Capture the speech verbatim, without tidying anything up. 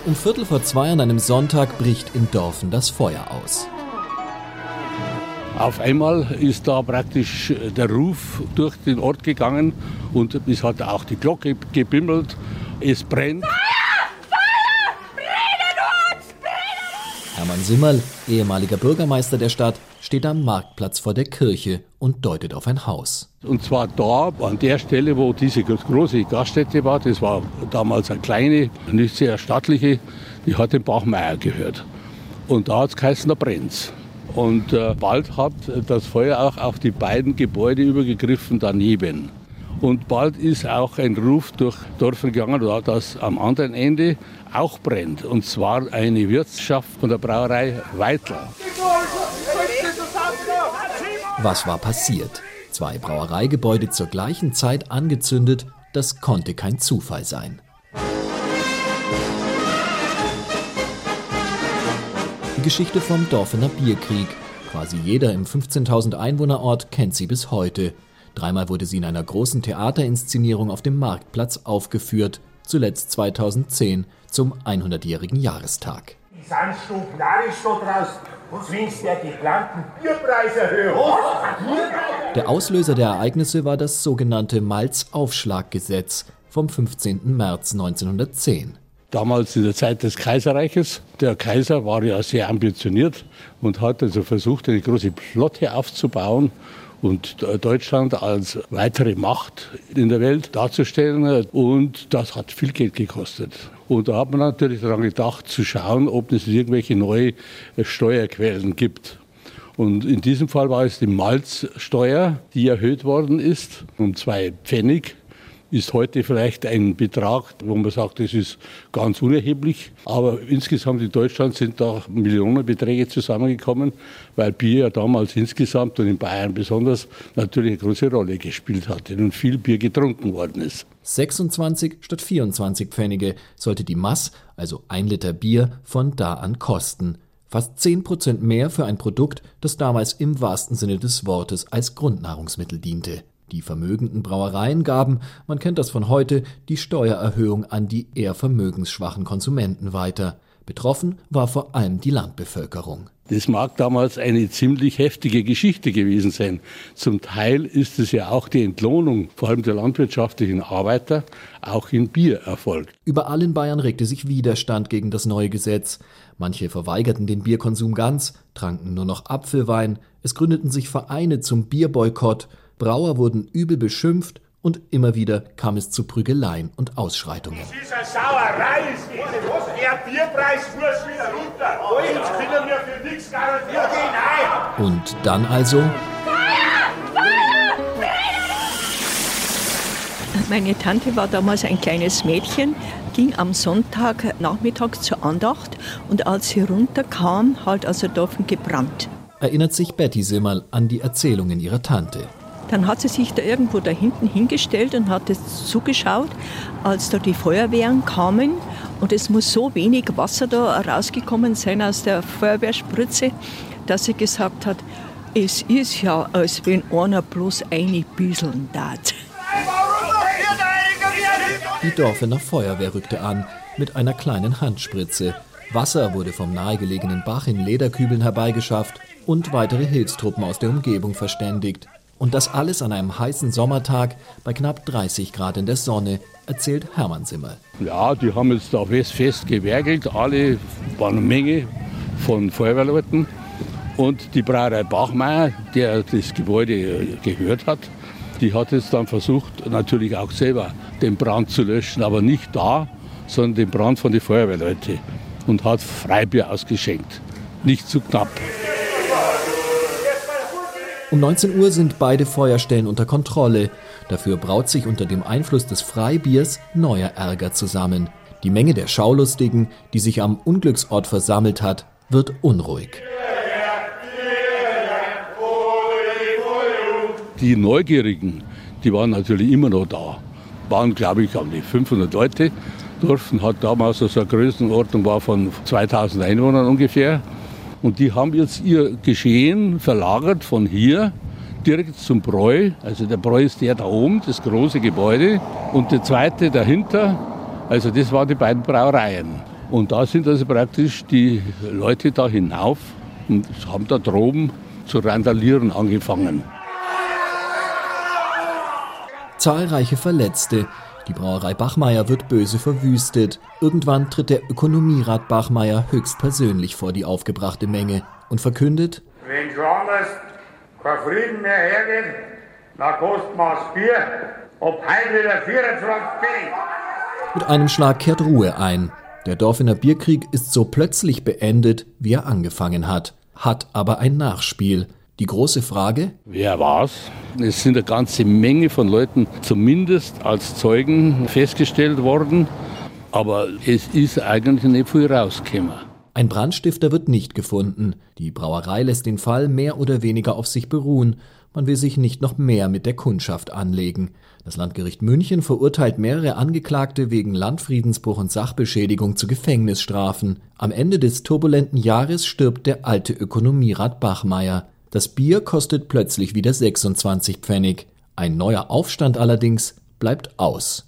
Um Viertel vor zwei an einem Sonntag bricht in Dorfen das Feuer aus. Auf einmal ist da praktisch der Ruf durch den Ort gegangen und es hat auch die Glocke gebimmelt. Es brennt. Hermann Simmerl, ehemaliger Bürgermeister der Stadt, steht am Marktplatz vor der Kirche und deutet auf ein Haus. Und zwar da, an der Stelle, wo diese große Gaststätte war. Das war damals eine kleine, nicht sehr stattliche, die hat dem Bachmeier gehört. Und da hat es geheißen, da brennt's. Und äh, bald hat das Feuer auch auf die beiden Gebäude übergegriffen daneben. Und bald ist auch ein Ruf durch Dorfen gegangen, dass am anderen Ende auch brennt. Und zwar eine Wirtschaft von der Brauerei Weitler. Was war passiert? Zwei Brauereigebäude zur gleichen Zeit angezündet, das konnte kein Zufall sein. Die Geschichte vom Dorfener Bierkrieg. Quasi jeder im fünfzehntausend Einwohnerort kennt sie bis heute. Dreimal wurde sie in einer großen Theaterinszenierung auf dem Marktplatz aufgeführt, zuletzt zweitausendzehn zum hundertjährigen Jahrestag. Die sind so narrisch da draußen und zwingst der geplanten Bierpreiserhöhung. Der Auslöser der Ereignisse war das sogenannte Malzaufschlaggesetz vom fünfzehnten März neunzehnhundertzehn. Damals in der Zeit des Kaiserreiches. Der Kaiser war ja sehr ambitioniert und hat also versucht, eine große Flotte aufzubauen und Deutschland als weitere Macht in der Welt darzustellen. Und das hat viel Geld gekostet. Und da hat man natürlich daran gedacht, zu schauen, ob es irgendwelche neue Steuerquellen gibt. Und in diesem Fall war es die Malzsteuer, die erhöht worden ist um zwei Pfennig. Ist heute vielleicht ein Betrag, wo man sagt, das ist ganz unerheblich. Aber insgesamt in Deutschland sind da Millionenbeträge zusammengekommen, weil Bier ja damals insgesamt und in Bayern besonders natürlich eine große Rolle gespielt hat und viel Bier getrunken worden ist. sechsundzwanzig statt vierundzwanzig Pfennige sollte die Maß, also ein Liter Bier, von da an kosten. Fast zehn Prozent mehr für ein Produkt, das damals im wahrsten Sinne des Wortes als Grundnahrungsmittel diente. Die vermögenden Brauereien gaben, man kennt das von heute, die Steuererhöhung an die eher vermögensschwachen Konsumenten weiter. Betroffen war vor allem die Landbevölkerung. Das mag damals eine ziemlich heftige Geschichte gewesen sein. Zum Teil ist es ja auch die Entlohnung, vor allem der landwirtschaftlichen Arbeiter, auch in Bier erfolgt. Überall in Bayern regte sich Widerstand gegen das neue Gesetz. Manche verweigerten den Bierkonsum ganz, tranken nur noch Apfelwein. Es gründeten sich Vereine zum Bierboykott. Brauer wurden übel beschimpft und immer wieder kam es zu Prügeleien und Ausschreitungen. Das ist eine Sauerei. Der Bierpreis muss wieder runter. Jetzt können wir für nichts garantieren. Und dann also... Meine Tante war damals ein kleines Mädchen, ging am Sonntag nachmittags zur Andacht und als sie runterkam, hat also Dorfen gebrannt. Erinnert sich Betty Simmerl an die Erzählungen ihrer Tante. Dann hat sie sich da irgendwo da hinten hingestellt und hat es zugeschaut, als da die Feuerwehren kamen. Und es muss so wenig Wasser da rausgekommen sein aus der Feuerwehrspritze, dass sie gesagt hat, es ist ja, als wenn einer bloß eine büseln darf. Die Dorfener Feuerwehr rückte an mit einer kleinen Handspritze. Wasser wurde vom nahegelegenen Bach in Lederkübeln herbeigeschafft und weitere Hilfstruppen aus der Umgebung verständigt. Und das alles an einem heißen Sommertag bei knapp dreißig Grad in der Sonne, erzählt Hermann Simmerl. Ja, die haben jetzt da fest, fest gewerkelt, alle, war eine Menge von Feuerwehrleuten. Und die Brauerei Bachmeier, der das Gebäude gehört hat, die hat jetzt dann versucht, natürlich auch selber den Brand zu löschen, aber nicht da, sondern den Brand von den Feuerwehrleuten. Und hat Freibier ausgeschenkt, nicht zu knapp. Um neunzehn Uhr sind beide Feuerstellen unter Kontrolle. Dafür braut sich unter dem Einfluss des Freibiers neuer Ärger zusammen. Die Menge der Schaulustigen, die sich am Unglücksort versammelt hat, wird unruhig. Die Neugierigen, die waren natürlich immer noch da. Waren, glaube ich, um die fünfhundert Leute. Dorfen hat damals also eine Größenordnung war von zweitausend Einwohnern ungefähr. Und die haben jetzt ihr Geschehen verlagert von hier direkt zum Bräu. Also der Bräu ist der da oben, das große Gebäude. Und der zweite dahinter, also das waren die beiden Brauereien. Und da sind also praktisch die Leute da hinauf und haben da droben zu randalieren angefangen. Zahlreiche Verletzte. Die Brauerei Bachmeier wird böse verwüstet. Irgendwann tritt der Ökonomierat Bachmeier höchstpersönlich vor die aufgebrachte Menge und verkündet: Wenn schon anders kein Frieden mehr hergeht, dann kostet man das Bier ab heute wieder vierundzwanzig Pfennig. Mit einem Schlag kehrt Ruhe ein. Der Dorfener Bierkrieg ist so plötzlich beendet, wie er angefangen hat. Hat aber ein Nachspiel. Die große Frage: Wer war's? Es sind eine ganze Menge von Leuten zumindest als Zeugen festgestellt worden, aber es ist eigentlich nicht viel rausgekommen. Ein Brandstifter wird nicht gefunden. Die Brauerei lässt den Fall mehr oder weniger auf sich beruhen. Man will sich nicht noch mehr mit der Kundschaft anlegen. Das Landgericht München verurteilt mehrere Angeklagte wegen Landfriedensbruch und Sachbeschädigung zu Gefängnisstrafen. Am Ende des turbulenten Jahres stirbt der alte Ökonomierat Bachmeier. Das Bier kostet plötzlich wieder sechsundzwanzig Pfennig. Ein neuer Aufstand allerdings bleibt aus.